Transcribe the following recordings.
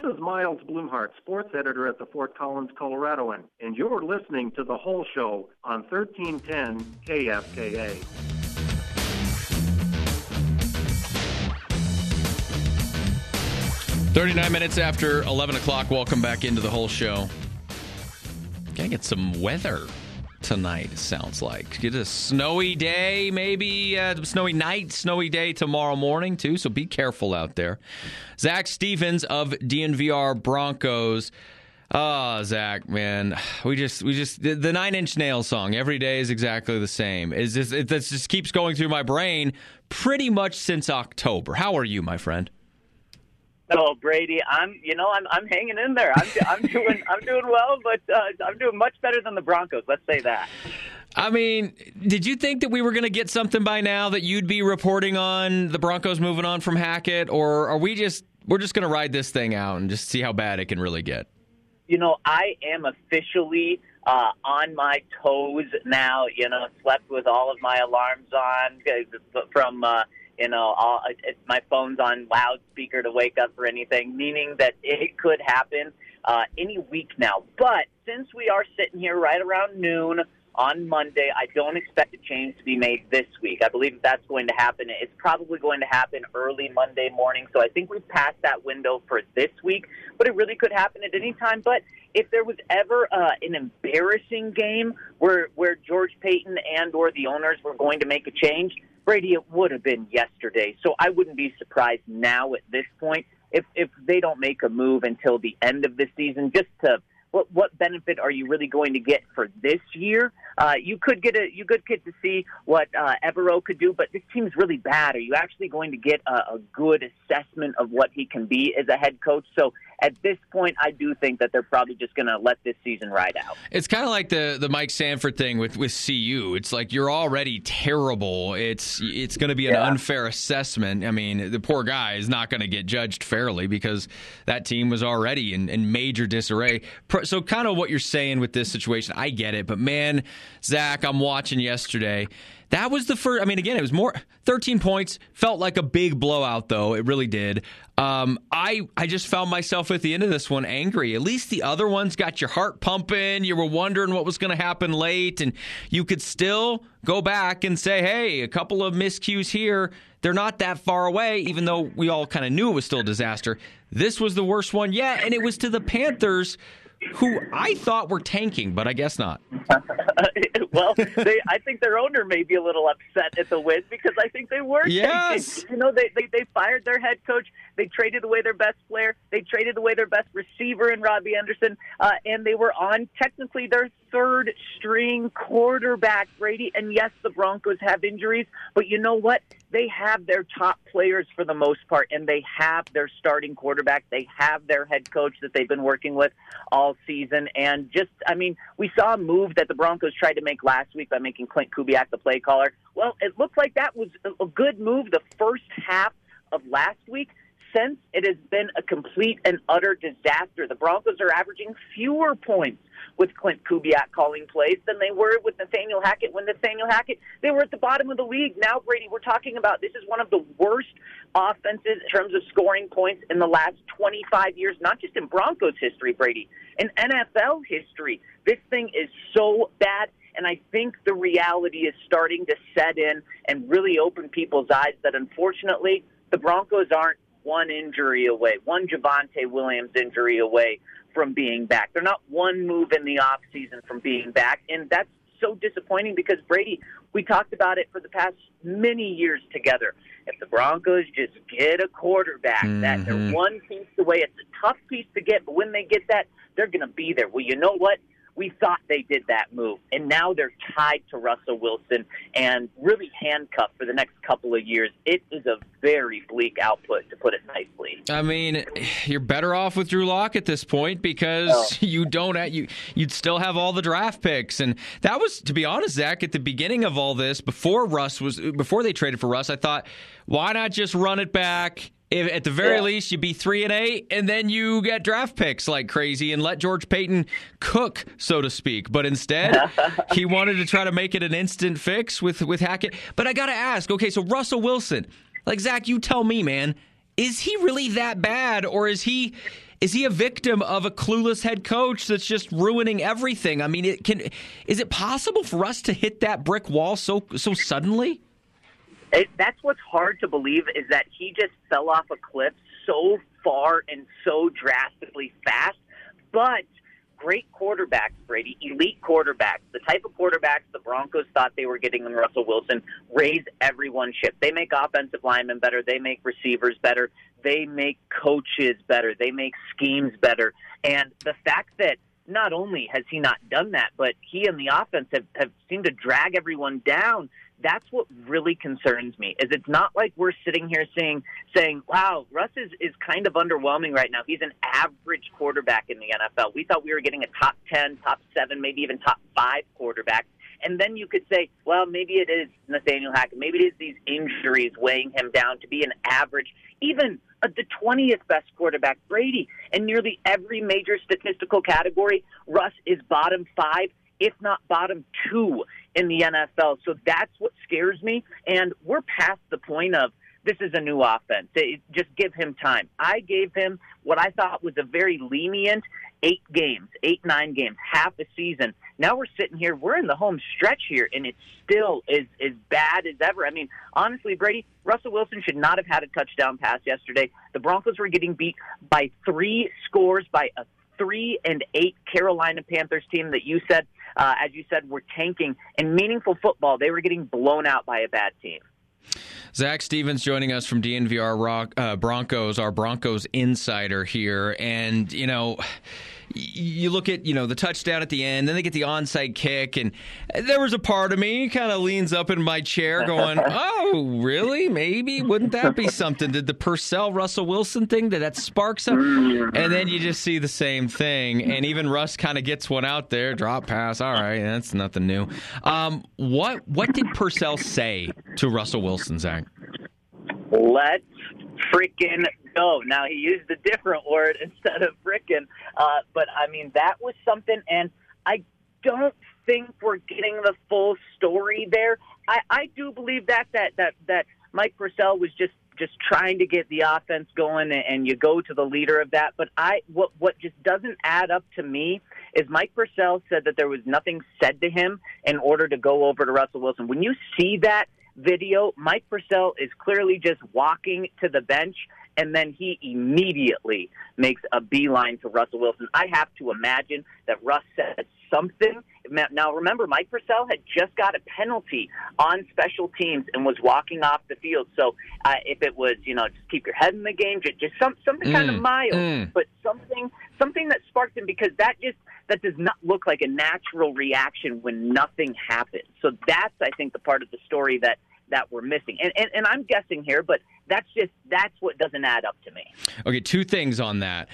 is Miles Blumhart, sports editor at the Fort Collins Coloradoan, and you're listening to The Whole Show on 1310 KFKA. "39 after 11 o'clock. Welcome back into The Whole Show. Gonna get some weather tonight, it sounds like. Get a snowy day, maybe snowy night, snowy day tomorrow morning, too, so be careful out there. Zach Stevens of DNVR Broncos. Oh, Zach, man, we just the Nine Inch Nails song, every day is exactly the same. It just keeps going through my brain pretty much since October. How are you, my friend? Oh, Brady, I'm hanging in there. I'm doing well, but I'm doing much better than the Broncos. Let's say that. I mean, did you think that we were going to get something by now, that you'd be reporting on the Broncos moving on from Hackett, or are we're just going to ride this thing out and just see how bad it can really get? I am officially on my toes now. Slept with all of my alarms on from. My phone's on loudspeaker to wake up or anything, meaning that it could happen any week now. But since we are sitting here right around noon on Monday, I don't expect a change to be made this week. I believe that's going to happen. It's probably going to happen early Monday morning, so I think we've passed that window for this week, but it really could happen at any time. But if there was ever an embarrassing game where George Paton and or the owners were going to make a change, Brady, it would have been yesterday. So I wouldn't be surprised now at this point if they don't make a move until the end of the season. Just to what benefit are you really going to get for this year? You could get to see what Evero could do, but this team's really bad. Are you actually going to get a good assessment of what he can be as a head coach? So at this point, I do think that they're probably just going to let this season ride out. It's kind of like the Mike Sanford thing with CU. It's like you're already terrible. It's going to be an unfair assessment. I mean, the poor guy is not going to get judged fairly because that team was already in major disarray. So kind of what you're saying with this situation, I get it. But, man, Zach, I'm watching yesterday. That was the first. I mean, again, it was more 13 points. Felt like a big blowout, though. It really did. I just found myself at the end of this one angry. At least the other ones got your heart pumping. You were wondering what was going to happen late, and you could still go back and say, hey, a couple of miscues here. They're not that far away, even though we all kind of knew it was still a disaster. This was the worst one yet, and it was to the Panthers, who I thought were tanking, but I guess not. Well, I think their owner may be a little upset at the win because I think they were yes. tanking. They fired their head coach. They traded away their best player. They traded away their best receiver in Robbie Anderson, and they were on technically their third-string quarterback, Brady. And yes, the Broncos have injuries, but you know what? They have their top players for the most part, and they have their starting quarterback. They have their head coach that they've been working with all season. And we saw a move that the Broncos tried to make last week by making Clint Kubiak the play caller. Well, it looked like that was a good move the first half of last week. Since it has been a complete and utter disaster. The Broncos are averaging fewer points with Clint Kubiak calling plays than they were with Nathaniel Hackett. When Nathaniel Hackett, they were at the bottom of the league. Now, Brady, we're talking about this is one of the worst offenses in terms of scoring points in the last 25 years, not just in Broncos history, Brady, in NFL history. This thing is so bad. And I think the reality is starting to set in and really open people's eyes that, unfortunately, the Broncos aren't one injury away, one Javonte Williams injury away from being back. They're not one move in the offseason from being back, and that's so disappointing because, Brady, we talked about it for the past many years together. If the Broncos just get a quarterback, that they're one piece away. It's a tough piece to get, but when they get that, they're going to be there. Well, you know what? We thought they did that move, and now they're tied to Russell Wilson and really handcuffed for the next couple of years. It is a very bleak output, to put it nicely. I mean, you're better off with Drew Lock at this point because you'd still have all the draft picks, and that was, to be honest, Zach, at the beginning of all this, before they traded for Russ, I thought, why not just run it back? If at the very least you be 3-8, and then you get draft picks like crazy and let George Paton cook, so to speak. But instead, he wanted to try to make it an instant fix with Hackett. But I got to ask, okay, so Russell Wilson, like Zach, you tell me, man, is he really that bad, or is he is he a victim of a clueless head coach that's just ruining everything? I mean, is it possible for us to hit that brick wall so suddenly? That's what's hard to believe, is that he just fell off a cliff so far and so drastically fast. But great quarterbacks, Brady, elite quarterbacks, the type of quarterbacks the Broncos thought they were getting in Russell Wilson, raise everyone's ship. They make offensive linemen better. They make receivers better. They make coaches better. They make schemes better. And the fact that not only has he not done that, but he and the offense have seemed to drag everyone down. That's what really concerns me, is it's not like we're sitting here saying, wow, Russ is kind of underwhelming right now. He's an average quarterback in the NFL. We thought we were getting a top 10, top 7, maybe even top 5 quarterback. And then you could say, well, maybe it is Nathaniel Hackett. Maybe it is these injuries weighing him down to be an average, even the 20th best quarterback, Brady. In nearly every major statistical category, Russ is bottom 5, if not bottom 2 in the NFL. So that's what scares me. And we're past the point of this is a new offense. Just give him time. I gave him what I thought was a very lenient 8 games, 9 games, half a season. Now we're sitting here, we're in the home stretch here, and it still is as bad as ever. I mean, honestly, Brady, Russell Wilson should not have had a touchdown pass yesterday. The Broncos were getting beat by 3 scores by a 3-8 Carolina Panthers team that you said, as you said, were tanking. In meaningful football, they were getting blown out by a bad team. Zach Stevens joining us from DNVR Broncos, our Broncos insider here. And, you look at, the touchdown at the end, then they get the onside kick, and there was a part of me kind of leans up in my chair going, oh, really? Maybe? Wouldn't that be something? Did the Purcell-Russell Wilson thing, did that spark something? And then you just see the same thing, and even Russ kind of gets one out there, drop pass, all right, that's nothing new. What did Purcell say to Russell Wilson, Zach? Let's freaking go. Now, he used a different word instead of frickin', but, I mean, that was something, and I don't think we're getting the full story there. I do believe that Mike Purcell was just trying to get the offense going, and you go to the leader of that. But what just doesn't add up to me is Mike Purcell said that there was nothing said to him in order to go over to Russell Wilson. When you see that video, Mike Purcell is clearly just walking to the bench, and then he immediately makes a beeline to Russell Wilson. I have to imagine that Russ said something. Now, remember, Mike Purcell had just got a penalty on special teams and was walking off the field. So if it was, just keep your head in the game, just something kind of mild, but something that sparked him, because that does not look like a natural reaction when nothing happens. So that's, I think, the part of the story that we're missing. And I'm guessing here, but that's what doesn't add up to me. Okay, 2 things on that.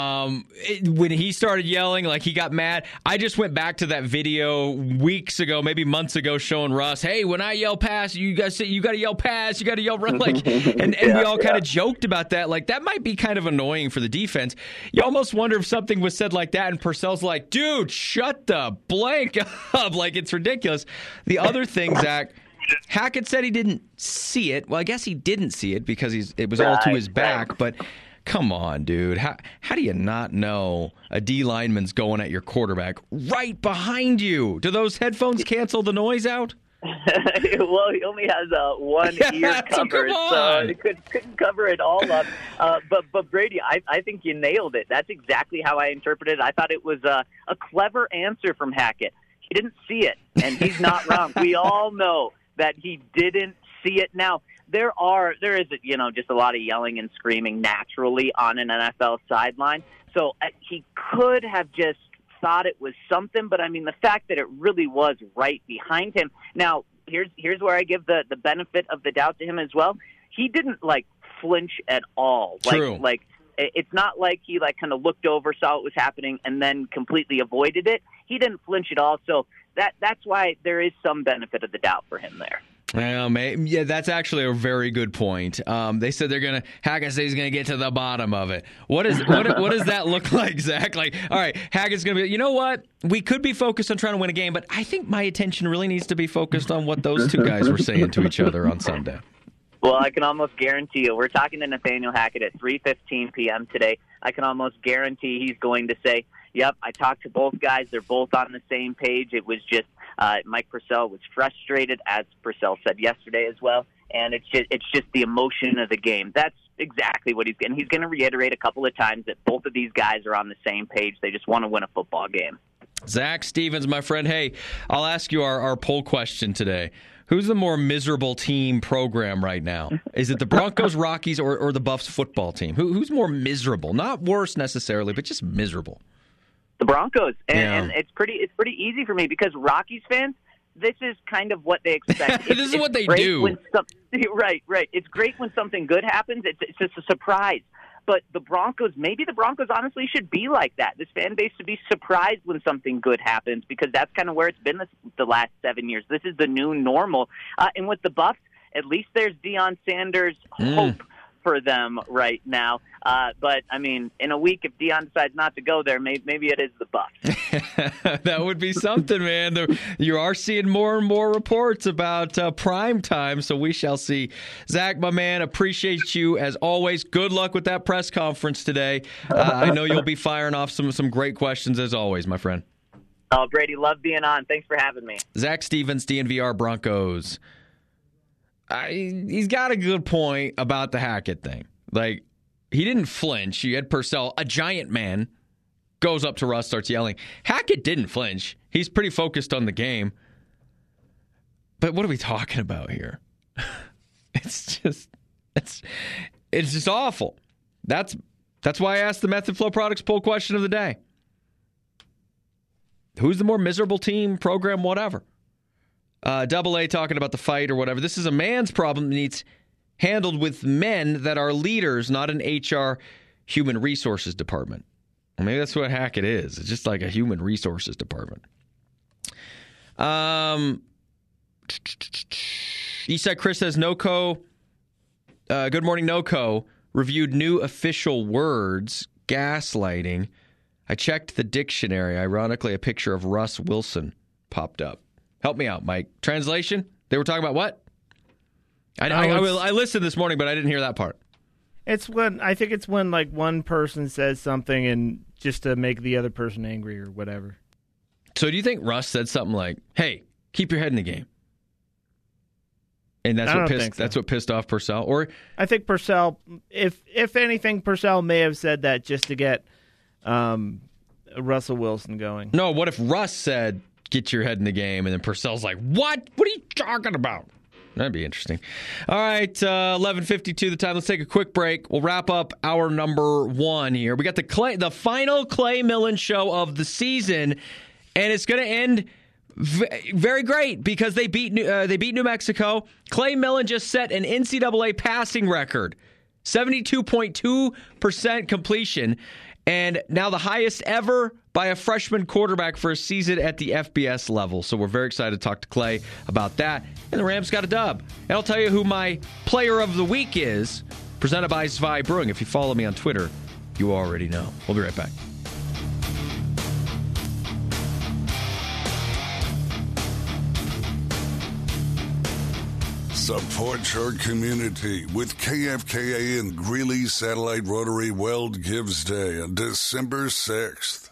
When he started yelling, like he got mad, I just went back to that video weeks ago, maybe months ago, showing Russ, hey, when I yell pass, you guys say you got to yell pass, you got to yell run, like, and we all kind of joked about that. Like, that might be kind of annoying for the defense. You almost wonder if something was said like that, and Purcell's like, dude, shut the blank up. Like, it's ridiculous. The other thing, Zach, Hackett said he didn't see it. Well, I guess he didn't see it because it was all to his back. But come on, dude. How do you not know a D lineman's going at your quarterback right behind you? Do those headphones cancel the noise out? Well, he only has one ear covered, so he couldn't cover it all up. But Brady, I think you nailed it. That's exactly how I interpreted it. I thought it was a clever answer from Hackett. He didn't see it, and he's not wrong. We all know that he didn't see it. Now, there is just a lot of yelling and screaming naturally on an NFL sideline. So he could have just thought it was something, but I mean, the fact that it really was right behind him. Now, here's where I give the benefit of the doubt to him as well. He didn't flinch at all. True. It's not like he kind of looked over, saw what was happening, and then completely avoided it. He didn't flinch at all. So that's why there is some benefit of the doubt for him there. Well, yeah, that's actually a very good point. They said Hackett said he's going to get to the bottom of it. What does that look like, Zach? All right, Hackett's going to be, you know what? We could be focused on trying to win a game, but I think my attention really needs to be focused on what those 2 guys were saying to each other on Sunday. Well, I can almost guarantee you, we're talking to Nathaniel Hackett at 3:15 p.m. today. I can almost guarantee he's going to say, yep, I talked to both guys. They're both on the same page. It was just Mike Purcell was frustrated, as Purcell said yesterday as well, and it's just the emotion of the game. That's exactly what he's getting. He's going to reiterate a couple of times that both of these guys are on the same page. They just want to win a football game. Zach Stevens, my friend. Hey, I'll ask you our poll question today. Who's the more miserable team program right now? Is it the Broncos, Rockies, or the Buffs football team? Who's more miserable? Not worse necessarily, but just miserable. The Broncos, and it's pretty easy for me because Rockies fans, this is kind of what they expect. This is what they do. Right. It's great when something good happens. It's just a surprise. But the Broncos, maybe the Broncos honestly should be like that. This fan base should be surprised when something good happens because that's kind of where it's been the last 7 years. This is the new normal. And with the Buffs, at least there's Deion Sanders' hope for them right now. But, I mean, in a week, if Deion decides not to go there, maybe it is the Buffs. That would be something, man. You are seeing more and more reports about prime time, so we shall see. Zach, my man, appreciate you as always. Good luck with that press conference today. I know you'll be firing off some great questions as always, my friend. Oh, Brady, love being on. Thanks for having me. Zach Stevens, DNVR Broncos. He's got a good point about the Hackett thing. Like, he didn't flinch. You had Purcell, a giant man, goes up to Russ, starts yelling. Hackett didn't flinch. He's pretty focused on the game. But what are we talking about here? It's just awful. That's why I asked the Method Flow Products poll question of the day. Who's the more miserable team, program, whatever? Double A talking about the fight or whatever. This is a man's problem that needs handled with men that are leaders, not an HR human resources department. Well, maybe that's what Hackett is. It's just like a human resources department. Eastside Chris says, NoCo, good morning, NoCo, reviewed new official words, gaslighting. I checked the dictionary. Ironically, a picture of Russ Wilson popped up. Help me out, Mike. Translation? They were talking about what? I listened this morning, but I didn't hear that part. I think it's when like one person says something and just to make the other person angry or whatever. So do you think Russ said something like, "Hey, keep your head in the game"? And that's what pissed off Purcell? Or I think Purcell, if anything, Purcell may have said that just to get Russell Wilson going. No, what if Russ said, "Get your head in the game," and then Purcell's like, "What? What are you talking about?" That'd be interesting. All right, 11:52 the time. Let's take a quick break. We'll wrap up hour number one here. We got the final Clay Millen show of the season, and it's going to end very great because they beat New Mexico. Clay Millen just set an NCAA passing record, 72.2% completion, and now the highest ever by a freshman quarterback for a season at the FBS level. So we're very excited to talk to Clay about that. And the Rams got a dub. And I'll tell you who my player of the week is, presented by Zwei Brewing. If you follow me on Twitter, you already know. We'll be right back. Support your community with KFKA and Greeley Satellite Rotary Weld Gives Day on December 6th.